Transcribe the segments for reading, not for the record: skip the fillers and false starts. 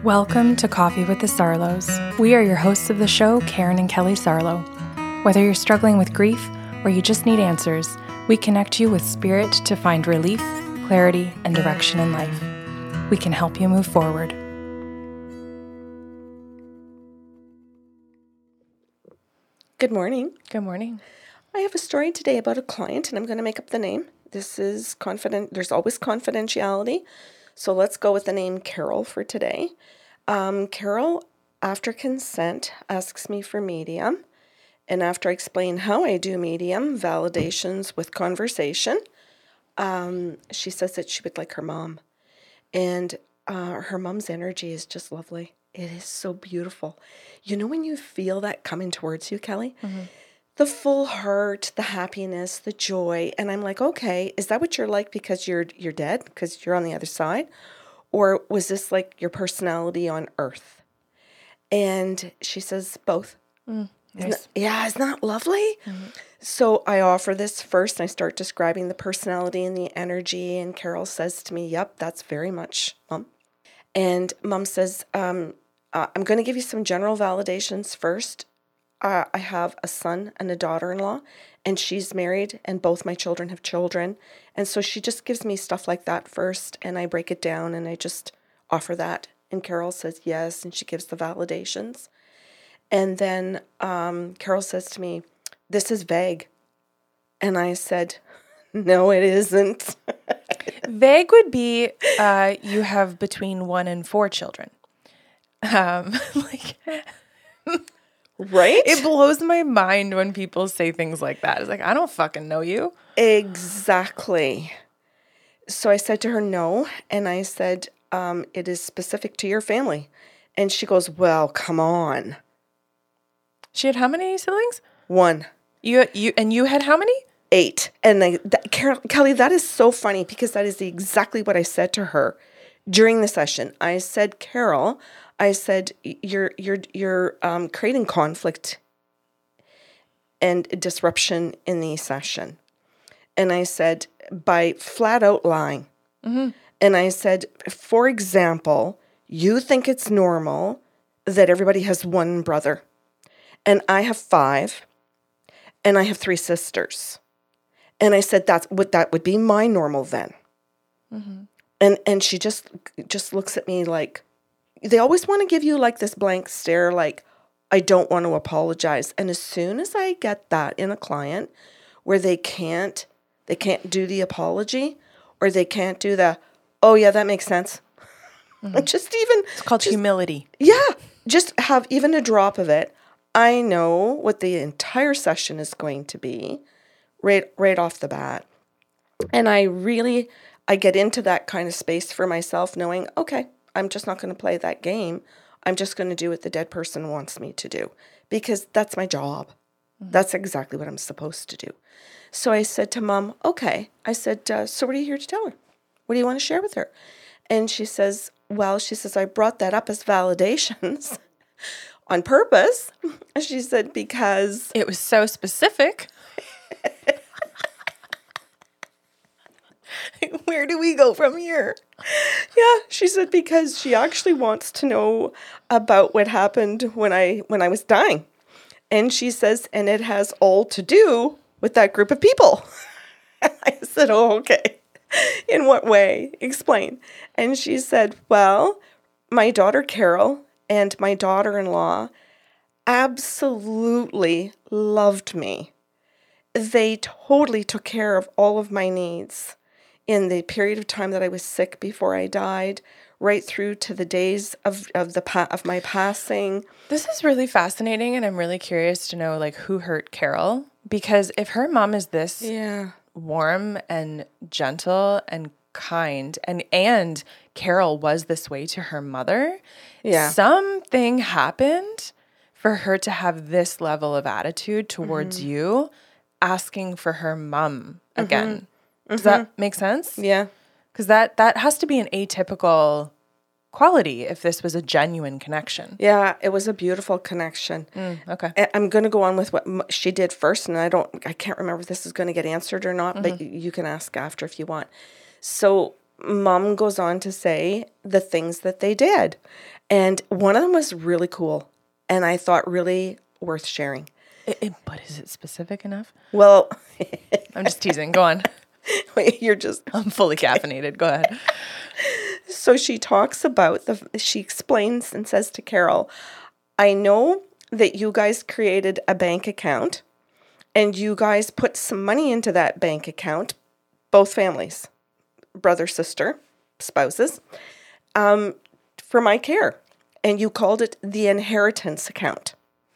Welcome to Coffee with the Sarlos. We are your hosts of the show, Karen and Kelly Sarlo. Whether you're struggling with grief or you just need answers, we connect you with spirit to find relief, clarity, and direction in life. We can help you move forward. Good morning. Good morning. I have a story today about a client, and I'm going to make up the name. This is confident. There's always confidentiality. So let's go with the name Carol for today. Carol, after consent, asks me for medium. And after I explain how I do medium, validations with conversation, she says that she would like her mom. And her mom's energy is just lovely. It is so beautiful. You know when you feel that coming towards you, Kelly? Mm-hmm. The full heart, the happiness, the joy. And I'm like, okay, is that what you're like because you're dead, because you're on the other side? Or was this like your personality on earth? And she says, both. Nice. Isn't that lovely? Mm-hmm. So I offer this first, and I start describing the personality and the energy. And Carol says to me, yep, that's very much Mom. And Mom says, I'm going to give you some general validations first. I have a son and a daughter-in-law, and she's married, and both my children have children. And so she just gives me stuff like that first, and I break it down, and I just offer that. And Carol says yes, and she gives the validations. And then Carol says to me, this is vague. And I said, no, it isn't. Vague would be you have between 1 and 4 children. Right? It blows my mind when people say things like that. It's like, I don't fucking know you. Exactly. So I said to her, no. And I said, it is specific to your family. And she goes, well, come on. She had how many siblings? 1. You had how many? 8. And Kelly, that is so funny because that is exactly what I said to her during the session. I said, Carol, I said, you're creating conflict and disruption in the session. And I said, by flat out lying. Mm-hmm. And I said, for example, you think it's normal that everybody has 1 brother. And I have 5. And I have 3 sisters. And I said, that would be my normal then. Mm-hmm. And she just looks at me like, they always want to give you like this blank stare, like, I don't want to apologize. And as soon as I get that in a client where they can't do the apology, or they can't do the, oh yeah, that makes sense. Mm-hmm. It's called humility. Yeah. Just have even a drop of it. I know what the entire session is going to be right off the bat. And I get into that kind of space for myself, knowing, okay, I'm just not going to play that game. I'm just going to do what the dead person wants me to do because that's my job. Mm-hmm. That's exactly what I'm supposed to do. So I said to Mom, okay. I said, so what are you here to tell her? What do you want to share with her? And she says, I brought that up as validations on purpose. She said, because it was so specific. Where do we go from here? Yeah, she said because she actually wants to know about what happened when I was dying. And she says, and it has all to do with that group of people. I said, oh, okay. In what way? Explain. And she said, well, my daughter Carol and my daughter-in-law absolutely loved me. They totally took care of all of my needs in the period of time that I was sick before I died, right through to the days of my passing. This is really fascinating, and I'm really curious to know like who hurt Carol, because if her mom is this warm and gentle and kind, and Carol was this way to her mother, something happened for her to have this level of attitude towards you, asking for her mom again. Does that make sense? Yeah. Because that has to be an atypical quality if this was a genuine connection. Yeah, it was a beautiful connection. Okay. I'm going to go on with what she did first, and I can't remember if this is going to get answered or not, but you can ask after if you want. So Mom goes on to say the things that they did. And one of them was really cool and I thought really worth sharing. But is it specific enough? Well, I'm just teasing. Go on. Wait, I'm fully caffeinated. Go ahead. So she talks about she explains and says to Carol, I know that you guys created a bank account and you guys put some money into that bank account, both families, brother, sister, spouses, for my care. And you called it the inheritance account.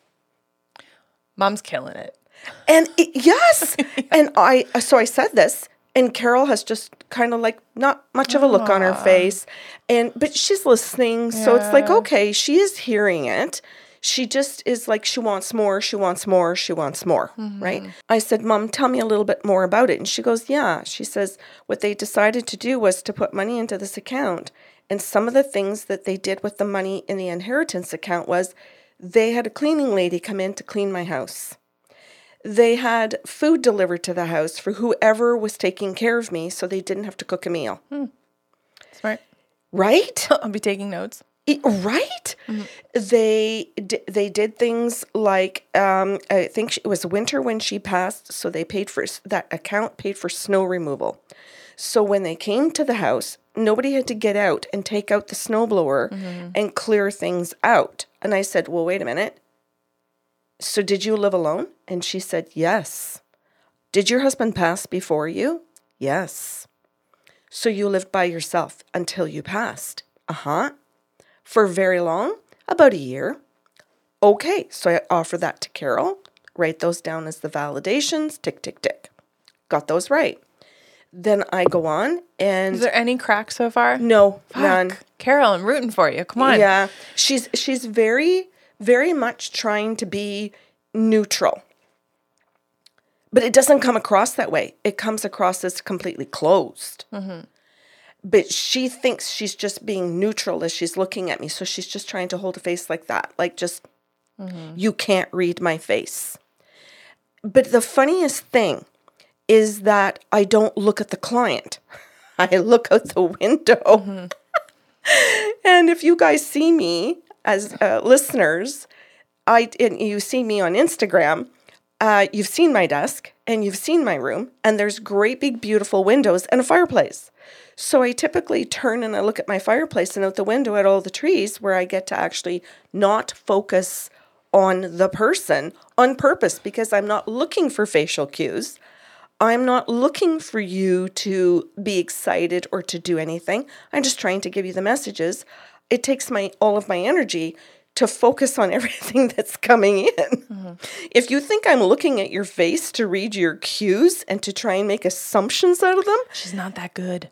Mom's killing it. And yes. And so I said this, and Carol has just kind of like not much of a look on her face. But she's listening. So it's like, okay, she is hearing it. She just is like, she wants more, she wants more, she wants more, right? I said, Mom, tell me a little bit more about it. And she goes, yeah. She says, what they decided to do was to put money into this account. And some of the things that they did with the money in the inheritance account was they had a cleaning lady come in to clean my house. They had food delivered to the house for whoever was taking care of me so they didn't have to cook a meal. Smart. Right? I'll be taking notes. Right? They did things like, I think it was winter when she passed, so they paid for, that account paid for snow removal. So when they came to the house, nobody had to get out and take out the snowblower and clear things out. And I said, well, wait a minute. So did you live alone? And she said, yes. Did your husband pass before you? Yes. So you lived by yourself until you passed? Uh-huh. For very long? About a year. Okay, so I offer that to Carol. Write those down as the validations. Tick, tick, tick. Got those right. Then I go on and... Is there any crack so far? No, Fuck. none. Carol, I'm rooting for you. Come on. Yeah. She's very, very much trying to be neutral. But it doesn't come across that way. It comes across as completely closed. But she thinks she's just being neutral as she's looking at me. So she's just trying to hold a face like that. Like just, you can't read my face. But the funniest thing is that I don't look at the client. I look out the window. And if you guys see me as listeners, and you see me on Instagram, you've seen my desk and you've seen my room, and there's great big beautiful windows and a fireplace. So I typically turn and I look at my fireplace and out the window at all the trees where I get to actually not focus on the person on purpose because I'm not looking for facial cues. I'm not looking for you to be excited or to do anything. I'm just trying to give you the messages. It takes all of my energy to focus on everything that's coming in. If you think I'm looking at your face to read your cues and to try and make assumptions out of them, she's not that good.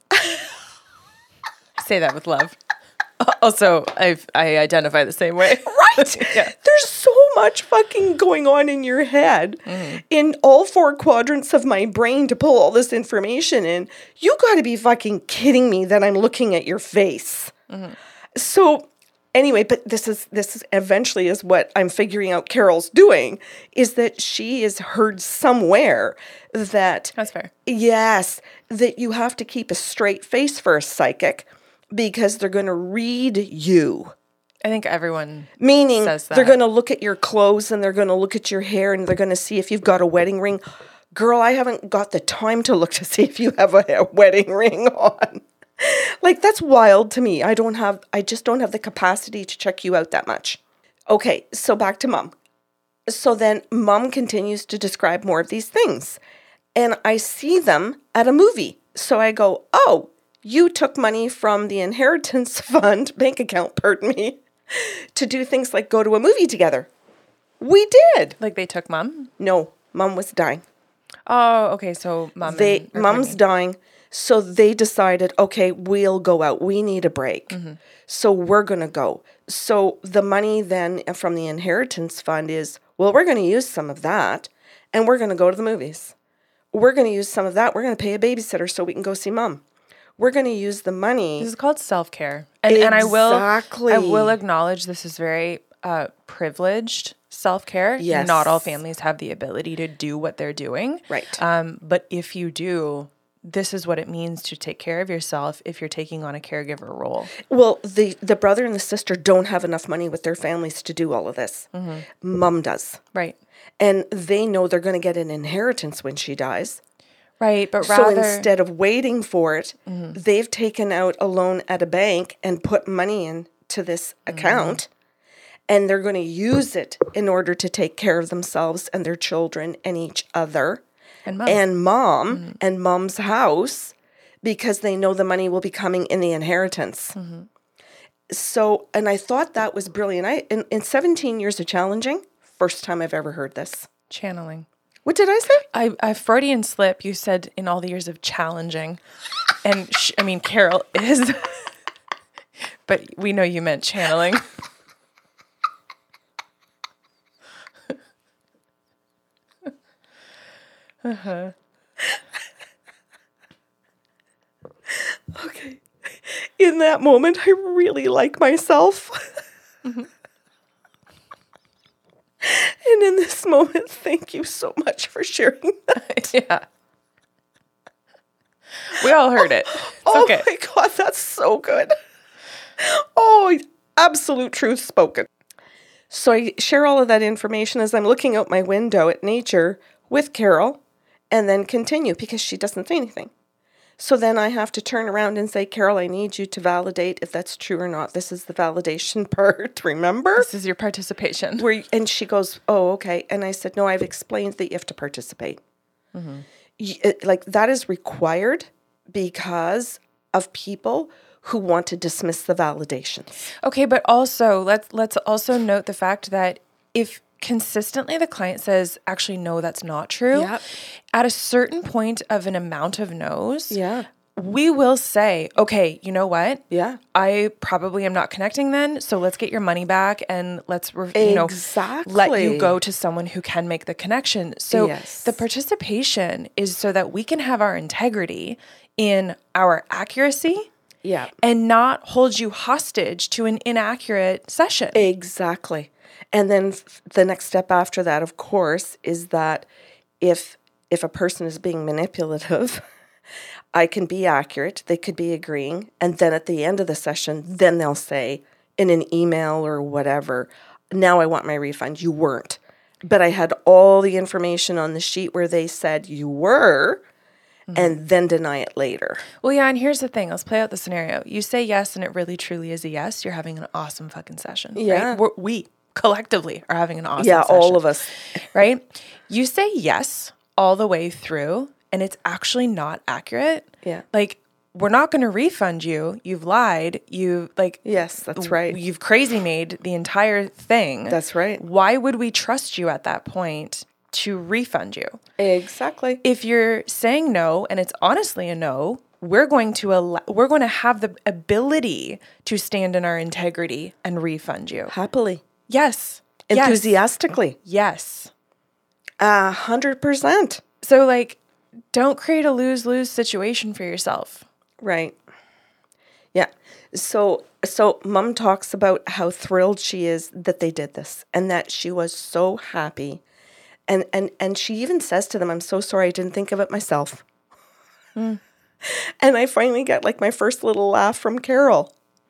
Say that with love. Also, I identify the same way. Right? Yeah. There's so much fucking going on in your head in all four quadrants of my brain to pull all this information in. You got to be fucking kidding me that I'm looking at your face. So anyway, but this is eventually is what I'm figuring out Carol's doing is that she is heard somewhere that... That's fair. Yes, that you have to keep a straight face for a psychic because they're going to read you. I think everyone Meaning says that. They're going to look at your clothes and they're going to look at your hair and they're going to see if you've got a wedding ring. Girl, I haven't got the time to look to see if you have a wedding ring on. Like, that's wild to me. I just don't have the capacity to check you out that much. Okay, so back to Mom. So then Mom continues to describe more of these things. And I see them at a movie. So I go, oh, you took money from the inheritance fund, bank account, pardon me, to do things like go to a movie together. We did. Like they took Mom? No, Mom was dying. Oh, okay. So Mom's dying. So they decided, okay, we'll go out. We need a break. So we're going to go. So the money then from the inheritance fund is, well, we're going to use some of that and we're going to go to the movies. We're going to use some of that. We're going to pay a babysitter so we can go see Mom. We're going to use the money. This is called self-care. And I will acknowledge this is very privileged self-care. Yes. Not all families have the ability to do what they're doing. Right. But if you do, this is what it means to take care of yourself if you're taking on a caregiver role. Well, the brother and the sister don't have enough money with their families to do all of this. Mom does. Right. And they know they're going to get an inheritance when she dies. Right, but So instead of waiting for it, they've taken out a loan at a bank and put money into this account, and they're going to use it in order to take care of themselves and their children and each other and mom and mom's house, because they know the money will be coming in the inheritance. So, and I thought that was brilliant. In 17 years of challenging, first time I've ever heard this. Channeling. What did I say? I Freudian slip. You said in all the years of challenging, and Carol is, but we know you meant channeling. Okay. In that moment, I really like myself. And in this moment, thank you so much for sharing that. Yeah. We all heard it. It's okay. My God, that's so good. Oh, absolute truth spoken. So I share all of that information as I'm looking out my window at nature with Carol, and then continue because she doesn't say anything. So then I have to turn around and say, Carol, I need you to validate if that's true or not. This is the validation part, remember? This is your participation. And she goes, oh, okay. And I said, no, I've explained that you have to participate. Like that is required because of people who want to dismiss the validations. Okay, but also let's also note the fact that if consistently the client says, actually, no, that's not true. Yep. At a certain point of an amount of no's, Yeah. we will say, okay, you know what? Yeah. I probably am not connecting then, so let's get your money back and let's Exactly. let you go to someone who can make the connection. So Yes. the participation is so that we can have our integrity in our accuracy. Yeah. And not hold you hostage to an inaccurate session. Exactly. And then the next step after that, of course, is that if a person is being manipulative, I can be accurate. They could be agreeing. And then at the end of the session, then they'll say in an email or whatever, now I want my refund. You weren't. But I had all the information on the sheet where they said you were, and then deny it later. Well, yeah, and here's the thing. Let's play out the scenario. You say yes, and it really, truly is a yes. You're having an awesome fucking session. Yeah. Right? We collectively are having an awesome Yeah, session. all of us. Right? You say yes all the way through, and it's actually not accurate. Yeah. Like, we're not going to refund you. You've lied. Yes, that's right. You've crazy made the entire thing. That's right. Why would we trust you at that point to refund you? Exactly. If you're saying no and it's honestly a no, we're going to have the ability to stand in our integrity and refund you. Happily. Yes. Enthusiastically. Yes. 100%. So don't create a lose-lose situation for yourself. Right. Yeah. So Mom talks about how thrilled she is that they did this and that she was so happy. And she even says to them, I'm so sorry I didn't think of it myself. And I finally get my first little laugh from Carol.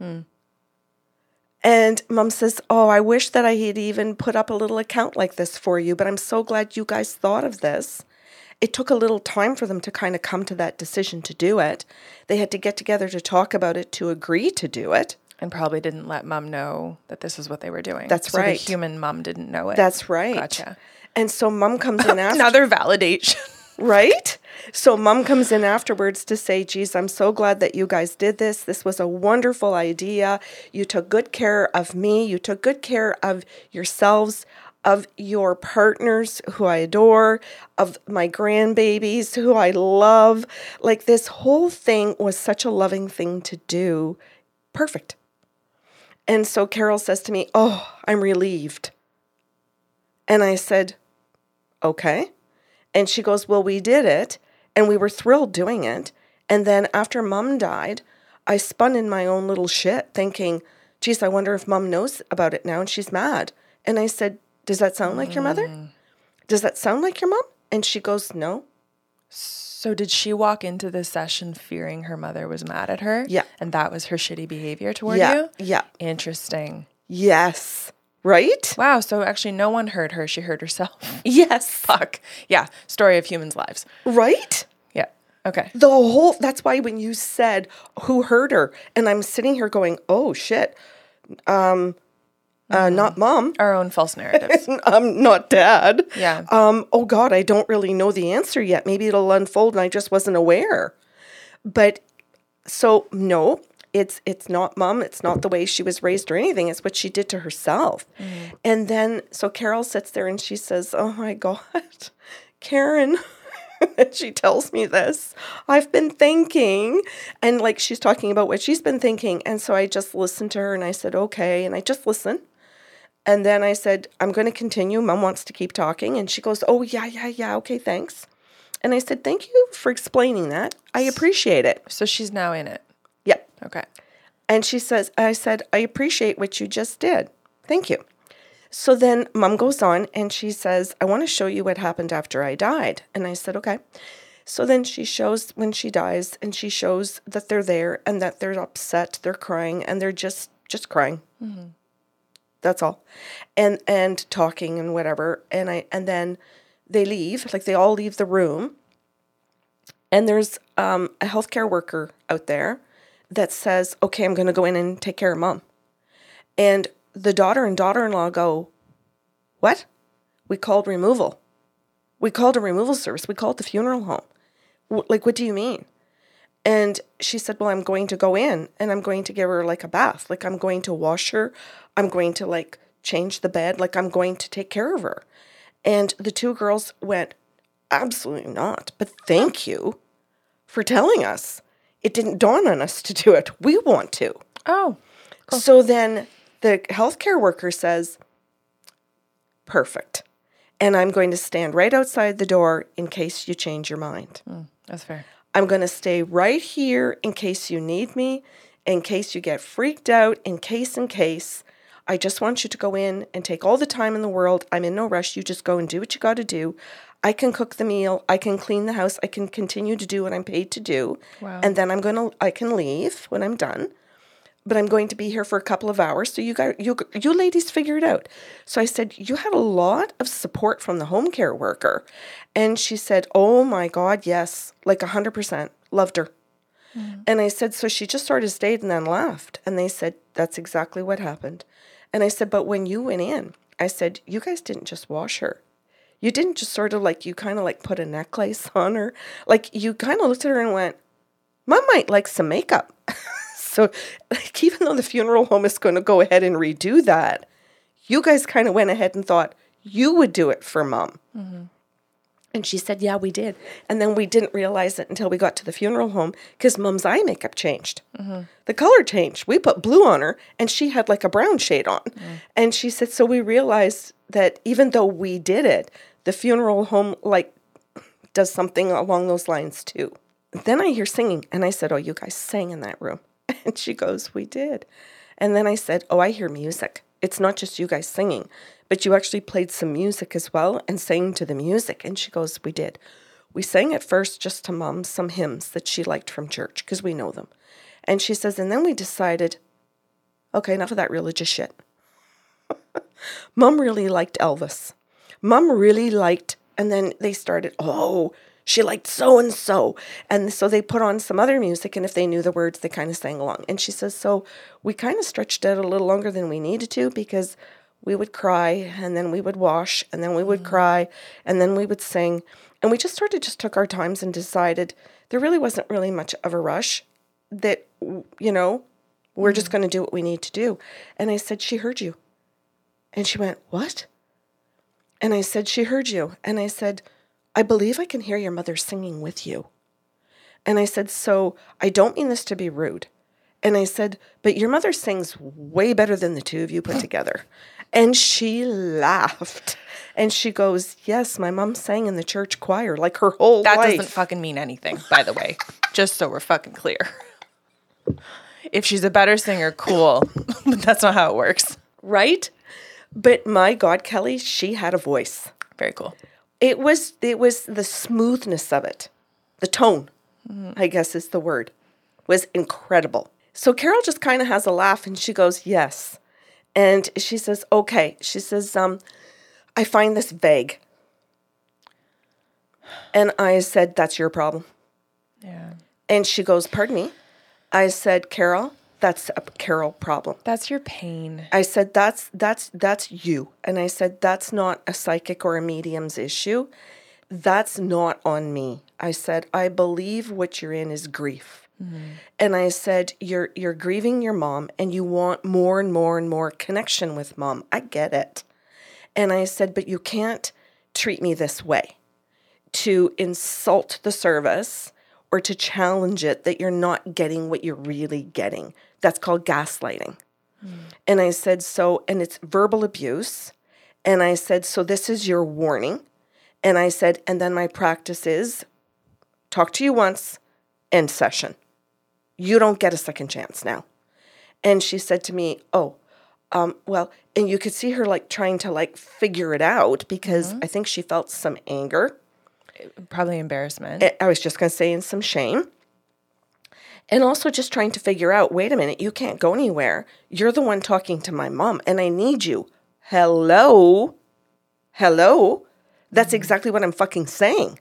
And Mom says, oh, I wish that I had even put up a little account like this for you, but I'm so glad you guys thought of this. It took a little time for them to kind of come to that decision to do it. They had to get together to talk about it, to agree to do it. And probably didn't let Mom know that this is what they were doing. That's right. So the human Mom didn't know it. That's right. Gotcha. And so Mom comes in after. Another validation. Right? So Mom comes in afterwards to say, geez, I'm so glad that you guys did this. This was a wonderful idea. You took good care of me. You took good care of yourselves, of your partners who I adore, of my grandbabies who I love. This whole thing was such a loving thing to do. Perfect. And so Carol says to me, oh, I'm relieved. And I said, okay. And she goes, well, we did it, and we were thrilled doing it. And then after Mom died, I spun in my own little shit thinking, geez, I wonder if Mom knows about it now and she's mad. And I said, does that sound like your mother? Does that sound like your mom? And she goes, no. So did she walk into this session fearing her mother was mad at her? Yeah. And that was her shitty behavior toward Yeah. you? Yeah. Interesting. Yes. Right? Wow. So actually no one heard her. She heard herself. Yes. Fuck. Yeah. Story of humans' lives. Right? Yeah. Okay. That's why when you said who heard her, and I'm sitting here going, oh shit. Not mom. Our own false narratives. Not dad. Yeah. Oh God, I don't really know the answer yet. Maybe it'll unfold and I just wasn't aware. But so no, it's not mom. It's not the way she was raised or anything. It's what she did to herself. Mm-hmm. And then, so Carol sits there and she says, oh my God, Karen, she tells me this. I've been thinking, and like she's talking about what she's been thinking. And so I just listened to her and I said, okay. And I just listened. And then I said, I'm going to continue. Mom wants to keep talking. And she goes, oh, yeah. Okay, thanks. And I said, thank you for explaining that. I appreciate it. So she's now in it. Yep. Okay. And I said, I appreciate what you just did. Thank you. So then Mom goes on and she says, I want to show you what happened after I died. And I said, okay. So then she shows when she dies and she shows that they're there and that they're upset, they're crying, and they're just crying. Mm-hmm. That's all. And talking and whatever. And then they leave, like they all leave the room. And there's a healthcare worker out there that says, okay, I'm going to go in and take care of Mom. And the daughter and daughter-in-law go, what? We called removal. We called a removal service. We called the funeral home. Like, what do you mean? And she said, well, I'm going to go in and I'm going to give her like a bath. Like I'm going to wash her. I'm going to like change the bed. Like I'm going to take care of her. And the two girls went, absolutely not. But thank you for telling us. It didn't dawn on us to do it. We want to. Oh, cool. So then the healthcare worker says, perfect. And I'm going to stand right outside the door in case you change your mind. That's fair. I'm going to stay right here in case you need me, in case you get freaked out, in case. I just want you to go in and take all the time in the world. I'm in no rush. You just go and do what you got to do. I can cook the meal. I can clean the house. I can continue to do what I'm paid to do. Wow. And then I can leave when I'm done. But I'm going to be here for a couple of hours. So you ladies figure it out. So I said, you had a lot of support from the home care worker. And she said, oh my God, yes, like 100%. Loved her. Mm-hmm. And I said, so she just sort of stayed and then left. And they said, that's exactly what happened. And I said, but when you went in, I said, you guys didn't just wash her. You didn't just sort of like, you kind of like put a necklace on her. Like you kind of looked at her and went, Mom might like some makeup. So like, even though the funeral home is going to go ahead and redo that, you guys kind of went ahead and thought you would do it for Mom. Mm-hmm. And she said, yeah, we did. And then we didn't realize it until we got to the funeral home because Mom's eye makeup changed. Mm-hmm. The color changed. We put blue on her and she had like a brown shade on. Mm. And she said, so we realized that even though we did it, the funeral home like does something along those lines too. Then I hear singing and I said, oh, you guys sang in that room. And she goes, we did. And then I said, oh, I hear music. It's not just you guys singing, but you actually played some music as well and sang to the music. And she goes, we did. We sang at first just to Mom some hymns that she liked from church because we know them. And she says, and then we decided, okay, enough of that religious shit. Mom really liked Elvis. Mom really liked, and then they started, she liked so-and-so. And so they put on some other music, and if they knew the words, they kind of sang along. And she says, so we kind of stretched out a little longer than we needed to because we would cry, and then we would wash, and then we would cry, and then we would sing. And we just sort of just took our times and decided there really wasn't really much of a rush that, we're just going to do what we need to do. And I said, she heard you. And she went, what? And I said, she heard you. And I said, I believe I can hear your mother singing with you. And I said, so I don't mean this to be rude. And I said, but your mother sings way better than the two of you put together. And she laughed. And she goes, yes, my mom sang in the church choir like her whole life. That doesn't fucking mean anything, by the way. Just so we're fucking clear. If she's a better singer, cool. But that's not how it works. Right? But my God, Kelly, she had a voice. Very cool. It was the smoothness of it. The tone, I guess is the word, was incredible. So Carol just kind of has a laugh and she goes, yes. And she says, okay. She says, I find this vague. And I said, that's your problem. Yeah. And she goes, pardon me. I said, Carol, that's a Carol problem. That's your pain. I said, that's you. And I said, that's not a psychic or a medium's issue. That's not on me. I said, I believe what you're in is grief. And I said, you're grieving your mom and you want more and more and more connection with mom. I get it. And I said, but you can't treat me this way, to insult the service or to challenge it that you're not getting what you're really getting. That's called gaslighting. And I said, so, and it's verbal abuse. And I said, so this is your warning. And I said, and then my practice is talk to you once, end session. You don't get a second chance now. And she said to me, oh, well, and you could see her like trying to like figure it out because I think she felt some anger. Probably embarrassment. I was just going to say, and some shame. And also just trying to figure out, wait a minute, you can't go anywhere. You're the one talking to my mom and I need you. Hello? That's exactly what I'm fucking saying.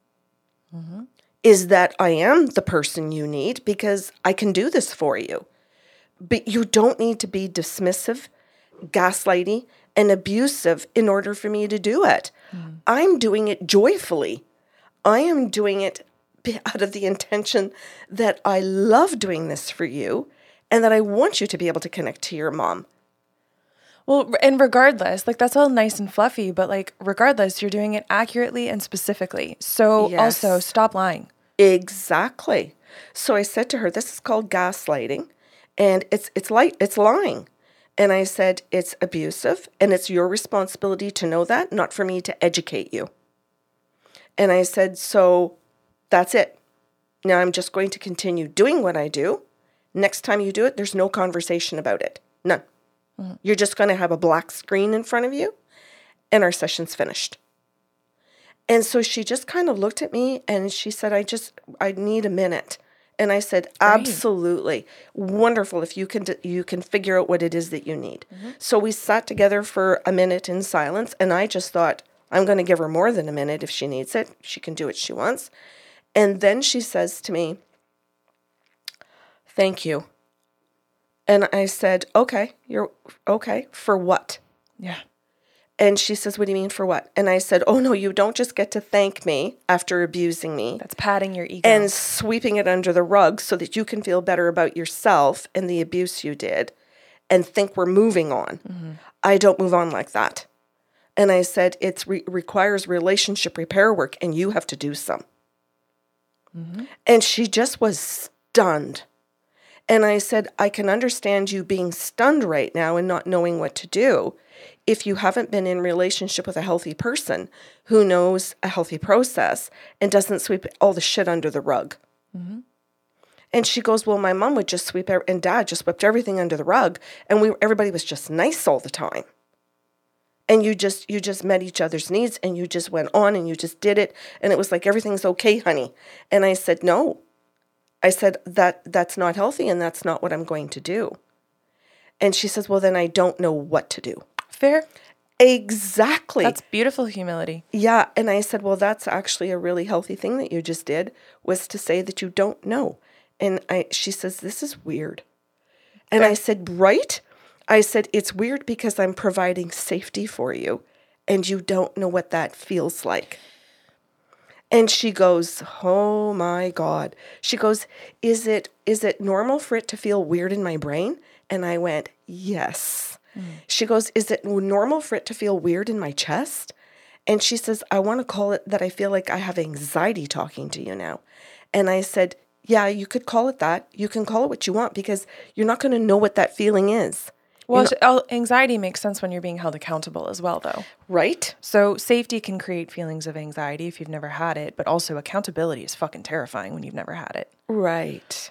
Is that I am the person you need because I can do this for you. But you don't need to be dismissive, gaslighty, and abusive in order for me to do it. I'm doing it joyfully. I am doing it out of the intention that I love doing this for you and that I want you to be able to connect to your mom. Well, and regardless, like that's all nice and fluffy, but like regardless, you're doing it accurately and specifically. So also stop lying. Exactly. So I said to her, this is called gaslighting and it's lying. And I said, it's abusive and it's your responsibility to know that, not for me to educate you. And I said, so that's it. Now I'm just going to continue doing what I do. Next time you do it, there's no conversation about it. None. You're just going to have a black screen in front of you and our session's finished. And so she just kind of looked at me and she said, I need a minute. And I said, absolutely. Wonderful if you can figure out what it is that you need. So we sat together for a minute in silence and I just thought, I'm going to give her more than a minute if she needs it. She can do what she wants. And then she says to me, thank you. And I said, okay, you're okay. For what? Yeah. And she says, what do you mean for what? And I said, oh, no, you don't just get to thank me after abusing me. That's patting your ego. And sweeping it under the rug so that you can feel better about yourself and the abuse you did and think we're moving on. I don't move on like that. And I said, it requires relationship repair work and you have to do some. And she just was stunned. And I said, I can understand you being stunned right now and not knowing what to do if you haven't been in relationship with a healthy person who knows a healthy process and doesn't sweep all the shit under the rug. And she goes, well, my mom would just sweep and dad just swept everything under the rug. And everybody was just nice all the time. And you just met each other's needs and you just went on and you just did it. And it was like, everything's okay, honey. And I said, no. I said, that's not healthy and that's not what I'm going to do. And she says, well, then I don't know what to do. Fair. Exactly. That's beautiful humility. Yeah. And I said, well, that's actually a really healthy thing that you just did, was to say that you don't know. And she says, this is weird. And I said, right? I said, it's weird because I'm providing safety for you and you don't know what that feels like. And she goes, oh my God. She goes, is it normal for it to feel weird in my brain? And I went, yes. She goes, is it normal for it to feel weird in my chest? And she says, I want to call it that I feel like I have anxiety talking to you now. And I said, yeah, you could call it that. You can call it what you want because you're not going to know what that feeling is. Well, anxiety makes sense when you're being held accountable as well, though. Right? So safety can create feelings of anxiety if you've never had it, but also accountability is fucking terrifying when you've never had it. Right.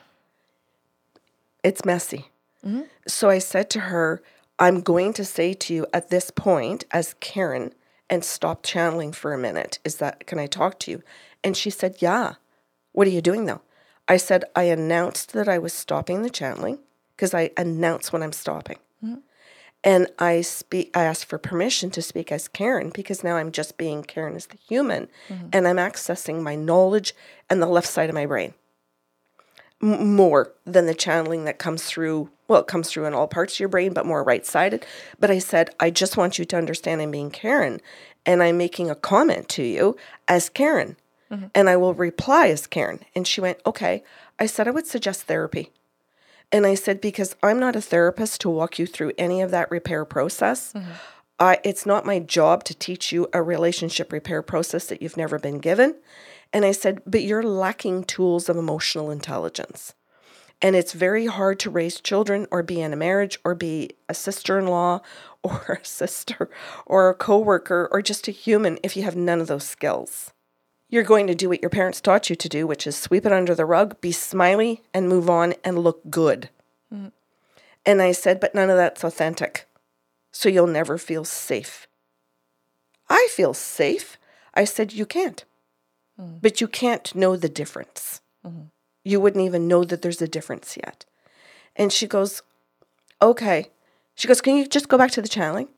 It's messy. So I said to her, I'm going to say to you at this point as Karen and stop channeling for a minute. Can I talk to you? And she said, yeah. What are you doing though? I said, I announced that I was stopping the channeling because I announce when I'm stopping. And I asked for permission to speak as Karen because now I'm just being Karen as the human and I'm accessing my knowledge and the left side of my brain more than the channeling that comes through. Well, it comes through in all parts of your brain, but more right-sided. But I said, I just want you to understand I'm being Karen and I'm making a comment to you as Karen and I will reply as Karen. And she went, okay. I said, I would suggest therapy. And I said, because I'm not a therapist to walk you through any of that repair process. It's not my job to teach you a relationship repair process that you've never been given. And I said, but you're lacking tools of emotional intelligence. And it's very hard to raise children or be in a marriage or be a sister-in-law or a sister or a coworker or just a human if you have none of those skills. You're going to do what your parents taught you to do, which is sweep it under the rug, be smiley, and move on and look good. And I said, but none of that's authentic. So you'll never feel safe. I feel safe. I said, you can't. But you can't know the difference. You wouldn't even know that there's a difference yet. And she goes, okay. She goes, can you just go back to the channeling?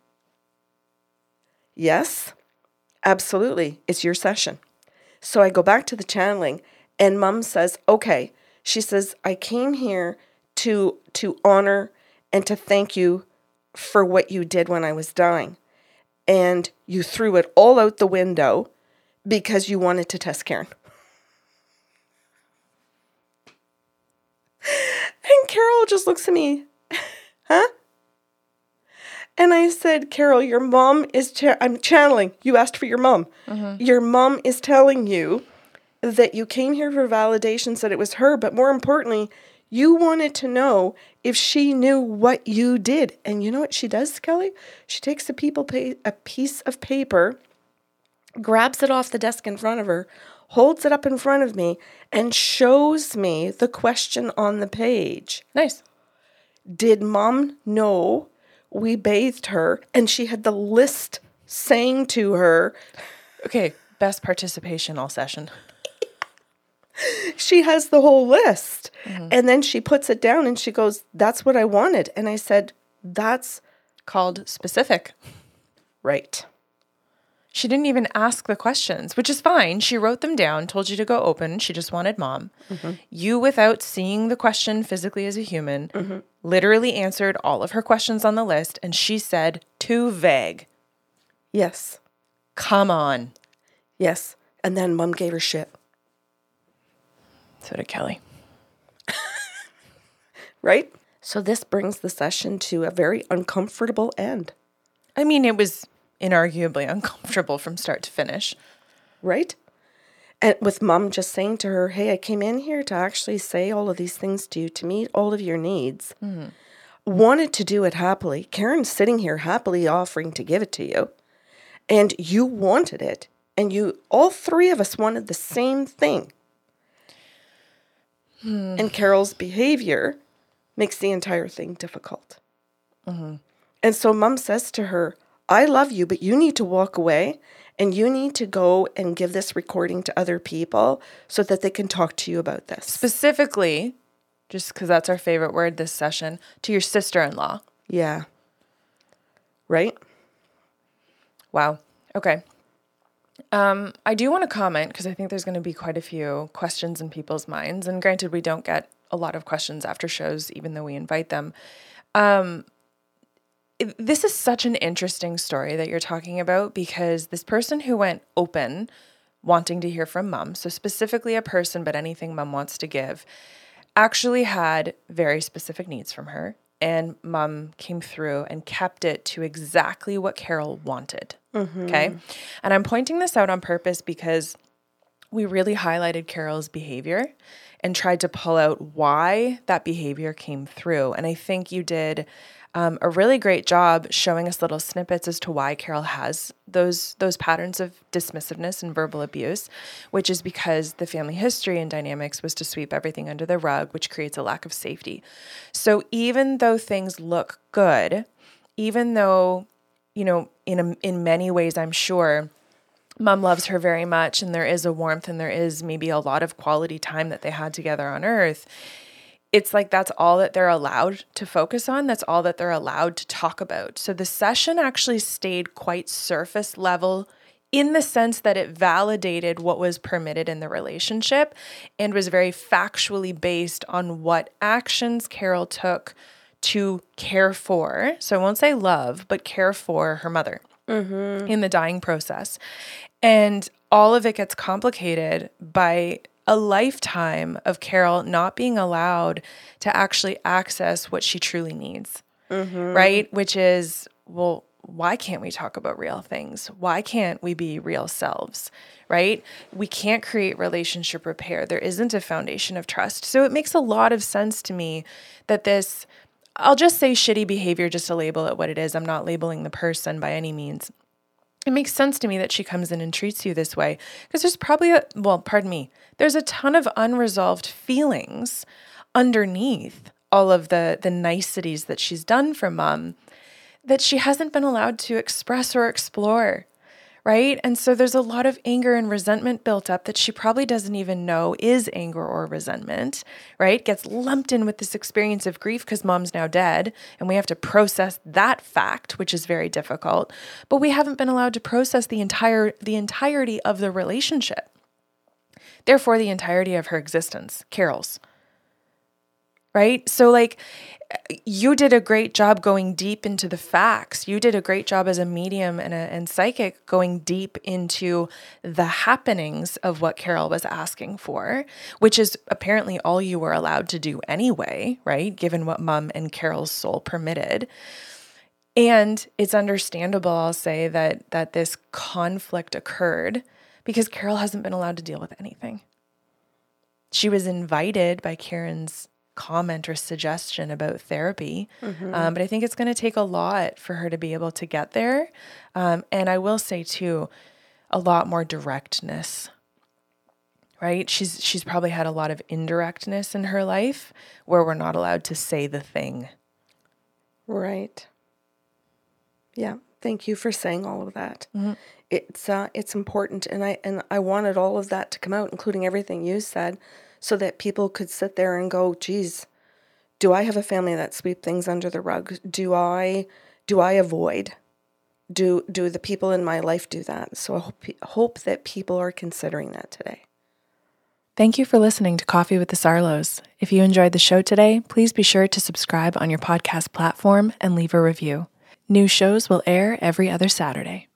Yes, absolutely. It's your session. So I go back to the channeling and Mom says, okay. She says, I came here to honor and to thank you for what you did when I was dying. And you threw it all out the window because you wanted to test Karen. And Carol just looks at me, huh? And I said, Carol, your mom is, I'm channeling. You asked for your mom. Your mom is telling you that you came here for validations that it was her, but more importantly, you wanted to know if she knew what you did. And you know what she does, Kelly? She takes a piece of paper, grabs it off the desk in front of her, holds it up in front of me, and shows me the question on the page. Nice. Did Mom know we bathed her? And she had the list saying to her, okay, best participation all session. She has the whole list. And then she puts it down and she goes, that's what I wanted. And I said, that's called specific. Right. She didn't even ask the questions, which is fine. She wrote them down, told you to go open. She just wanted Mom. You, without seeing the question physically as a human, literally answered all of her questions on the list. And she said, too vague. Yes. Come on. Yes. And then Mom gave her shit. So did Kelly. Right? So this brings the session to a very uncomfortable end. I mean, it was inarguably uncomfortable from start to finish. Right? And with Mom just saying to her, hey, I came in here to actually say all of these things to you, to meet all of your needs. Wanted to do it happily. Karen's sitting here happily offering to give it to you. And you wanted it. And all three of us wanted the same thing. And Carol's behavior makes the entire thing difficult. And so Mom says to her, I love you, but you need to walk away and you need to go and give this recording to other people so that they can talk to you about this. Specifically, just because that's our favorite word this session, to your sister-in-law. Yeah. Right? Wow. Okay. I do want to comment because I think there's going to be quite a few questions in people's minds. And granted, we don't get a lot of questions after shows, even though we invite them. This is such an interesting story that you're talking about because this person who went open wanting to hear from Mom, so specifically a person, but anything Mom wants to give, actually had very specific needs from her. And Mom came through and kept it to exactly what Carol wanted. Okay. And I'm pointing this out on purpose because we really highlighted Carol's behavior and tried to pull out why that behavior came through. And I think you did a really great job showing us little snippets as to why Carol has those patterns of dismissiveness and verbal abuse, which is because the family history and dynamics was to sweep everything under the rug, which creates a lack of safety. So even though things look good, even though, you know, in many ways, I'm sure Mom loves her very much, and there is a warmth, and there is maybe a lot of quality time that they had together on Earth. It's like that's all that they're allowed to focus on. That's all that they're allowed to talk about. So the session actually stayed quite surface level in the sense that it validated what was permitted in the relationship and was very factually based on what actions Carol took to care for. So I won't say love, but care for her mother in the dying process. And all of it gets complicated by a lifetime of Carol not being allowed to actually access what she truly needs, right? Which is, well, why can't we talk about real things? Why can't we be real selves, right? We can't create relationship repair. There isn't a foundation of trust. So it makes a lot of sense to me that this, I'll just say shitty behavior just to label it what it is. I'm not labeling the person by any means. It makes sense to me that she comes in and treats you this way because there's probably there's a ton of unresolved feelings underneath all of the niceties that she's done for Mom that she hasn't been allowed to express or explore, right? And so there's a lot of anger and resentment built up that she probably doesn't even know is anger or resentment, right? Gets lumped in with this experience of grief because Mom's now dead, and we have to process that fact, which is very difficult. But we haven't been allowed to process the entirety of the relationship. Therefore, the entirety of her existence, Carol's. Right? So you did a great job going deep into the facts. You did a great job as a medium and psychic going deep into the happenings of what Carol was asking for, which is apparently all you were allowed to do anyway, right? Given what Mom and Carol's soul permitted. And it's understandable, I'll say, that this conflict occurred because Carol hasn't been allowed to deal with anything. She was invited by Karen's comment or suggestion about therapy. But I think it's going to take a lot for her to be able to get there. And I will say too, a lot more directness, right? She's probably had a lot of indirectness in her life where we're not allowed to say the thing. Right. Yeah. Thank you for saying all of that. It's important. And I wanted all of that to come out, including everything you said, so that people could sit there and go, geez, do I have a family that sweep things under the rug? Do I avoid? Do the people in my life do that? So I hope that people are considering that today. Thank you for listening to Coffee with the Sarlos. If you enjoyed the show today, please be sure to subscribe on your podcast platform and leave a review. New shows will air every other Saturday.